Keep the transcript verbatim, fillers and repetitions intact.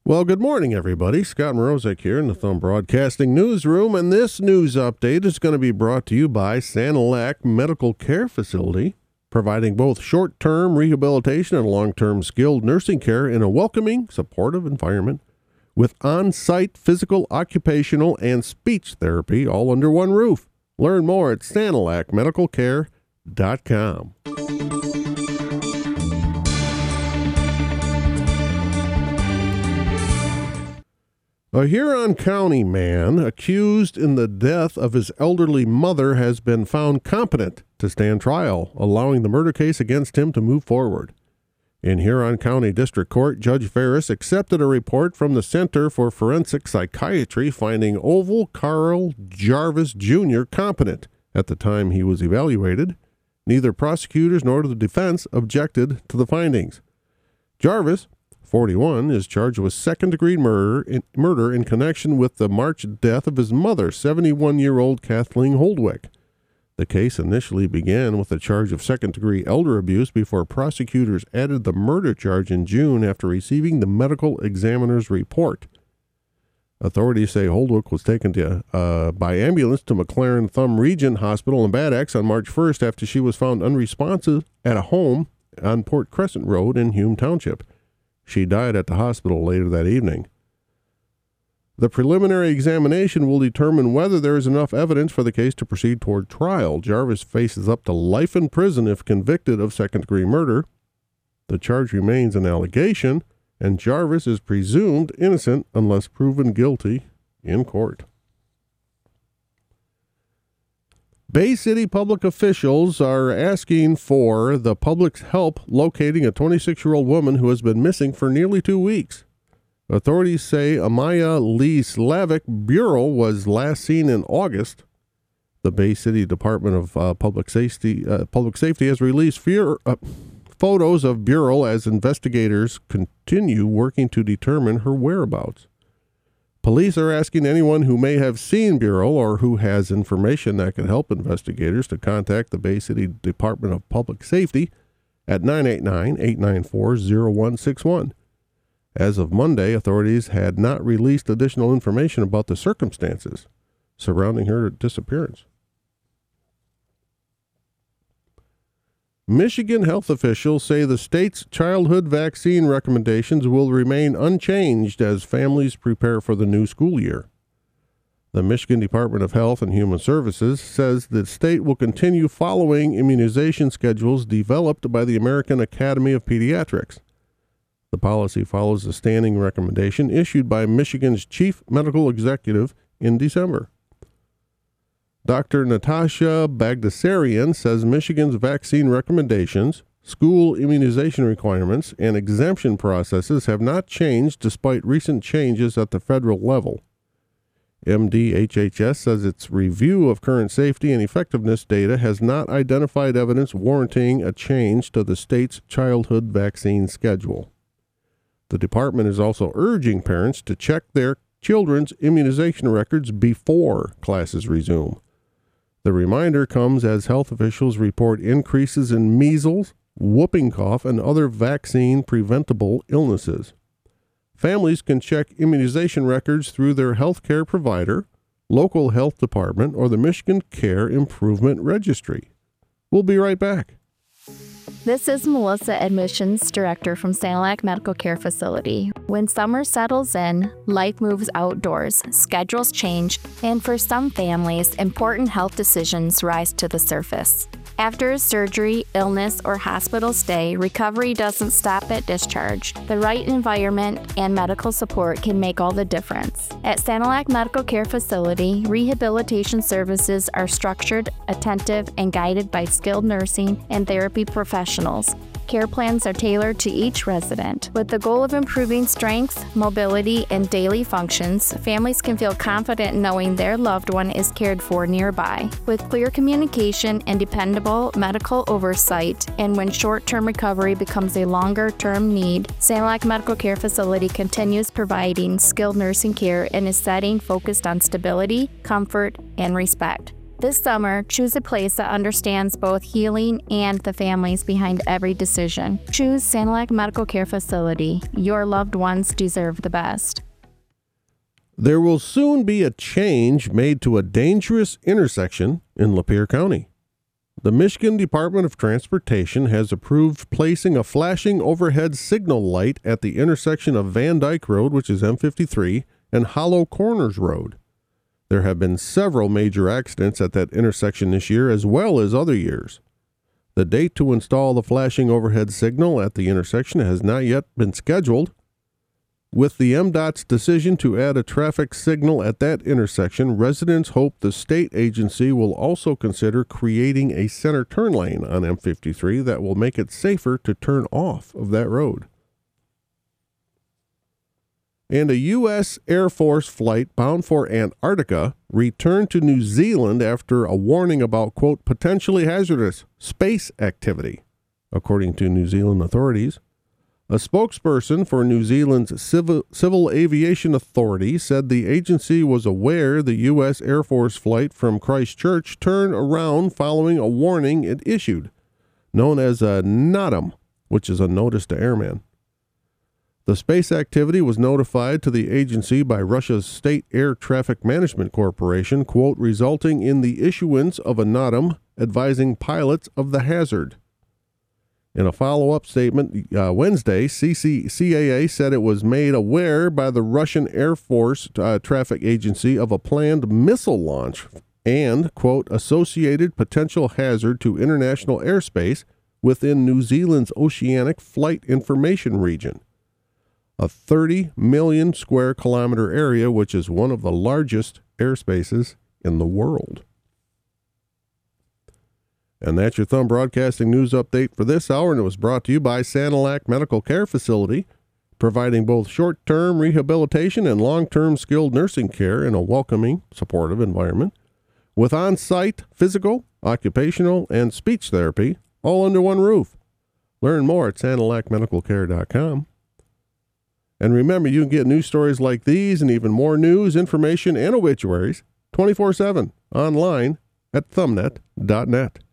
Well, good morning, everybody. Scott Mrozek here in the Thumb Broadcasting Newsroom, and this news update is going to be brought to you by Sanilac Medical Care Facility, providing both short-term rehabilitation and long-term skilled nursing care in a welcoming, supportive environment with on-site physical, occupational, and speech therapy all under one roof. Learn more at sanilac medical care dot com. A Huron County man accused in the death of his elderly mother has been found competent to stand trial, allowing the murder case against him to move forward. In Huron County District Court, Judge Ferris accepted a report from the Center for Forensic Psychiatry finding Oval Carl Jarvis Junior competent at the time he was evaluated. Neither prosecutors nor the defense objected to the findings. Jarvis, forty-one, is charged with second-degree murder in, murder in connection with the March death of his mother, seventy-one-year-old Kathleen Holdwick. The case initially began with a charge of second-degree elder abuse before prosecutors added the murder charge in June after receiving the medical examiner's report. Authorities say Holdwick was taken to, uh, by ambulance to McLaren Thumb Region Hospital in Bad Axe on March first after she was found unresponsive at a home on Port Crescent Road in Hume Township. She died at the hospital later that evening. The preliminary examination will determine whether there is enough evidence for the case to proceed toward trial. Jarvis faces up to life in prison if convicted of second-degree murder. The charge remains an allegation, and Jarvis is presumed innocent unless proven guilty in court. Bay City public officials are asking for the public's help locating a twenty-six-year-old woman who has been missing for nearly two weeks. Authorities say Amaya Lee Slavic Bureau was last seen in August. The Bay City Department of uh, Public Safety uh, Public Safety has released fear, uh, photos of Bureau as investigators continue working to determine her whereabouts. Police are asking anyone who may have seen Bureau or who has information that can help investigators to contact the Bay City Department of Public Safety at nine eight nine, eight nine four, zero one six one. As of Monday, authorities had not released additional information about the circumstances surrounding her disappearance. Michigan health officials say the state's childhood vaccine recommendations will remain unchanged as families prepare for the new school year. The Michigan Department of Health and Human Services says the state will continue following immunization schedules developed by the American Academy of Pediatrics. The policy follows a standing recommendation issued by Michigan's chief medical executive in December. Doctor Natasha Bagdasarian says Michigan's vaccine recommendations, school immunization requirements, and exemption processes have not changed despite recent changes at the federal level. M D H H S says its review of current safety and effectiveness data has not identified evidence warranting a change to the state's childhood vaccine schedule. The department is also urging parents to check their children's immunization records before classes resume. The reminder comes as health officials report increases in measles, whooping cough, and other vaccine-preventable illnesses. Families can check immunization records through their health care provider, local health department, or the Michigan Care Improvement Registry. We'll be right back. This is Melissa, Admissions Director from Sanilac Medical Care Facility. When summer settles in, life moves outdoors, schedules change, and for some families, important health decisions rise to the surface. After a surgery, illness, or hospital stay, recovery doesn't stop at discharge. The right environment and medical support can make all the difference. At Sanilac Medical Care Facility, rehabilitation services are structured, attentive, and guided by skilled nursing and therapy professionals. Care plans are tailored to each resident. With the goal of improving strength, mobility, and daily functions, families can feel confident knowing their loved one is cared for nearby. With clear communication and dependable medical oversight, and when short-term recovery becomes a longer-term need, Sanilac Medical Care Facility continues providing skilled nursing care in a setting focused on stability, comfort, and respect. This summer, choose a place that understands both healing and the families behind every decision. Choose Sanilac Medical Care Facility. Your loved ones deserve the best. There will soon be a change made to a dangerous intersection in Lapeer County. The Michigan Department of Transportation has approved placing a flashing overhead signal light at the intersection of Van Dyke Road, which is M fifty-three, and Hollow Corners Road. There have been several major accidents at that intersection this year, as well as other years. The date to install the flashing overhead signal at the intersection has not yet been scheduled. With the M DOT's decision to add a traffic signal at that intersection, residents hope the state agency will also consider creating a center turn lane on M fifty-three that will make it safer to turn off of that road. And a U S Air Force flight bound for Antarctica returned to New Zealand after a warning about, quote, potentially hazardous space activity, according to New Zealand authorities. A spokesperson for New Zealand's Civil, Civil Aviation Authority said the agency was aware the U S Air Force flight from Christchurch turned around following a warning it issued, known as a NOTAM, which is a notice to airmen. The space activity was notified to the agency by Russia's State Air Traffic Management Corporation, quote, resulting in the issuance of a NOTAM advising pilots of the hazard. In a follow-up statement uh, Wednesday, C C A A said it was made aware by the Russian Air Force uh, Traffic Agency of a planned missile launch and, quote, associated potential hazard to international airspace within New Zealand's Oceanic Flight Information Region, a thirty million square kilometer area, which is one of the largest airspaces in the world. And that's your Thumb Broadcasting News Update for this hour, and it was brought to you by Sanilac Medical Care Facility, providing both short-term rehabilitation and long-term skilled nursing care in a welcoming, supportive environment, with on-site physical, occupational, and speech therapy, all under one roof. Learn more at sanilac medical care dot com. And remember, you can get news stories like these and even more news, information, and obituaries twenty-four seven online at thumbnet dot net.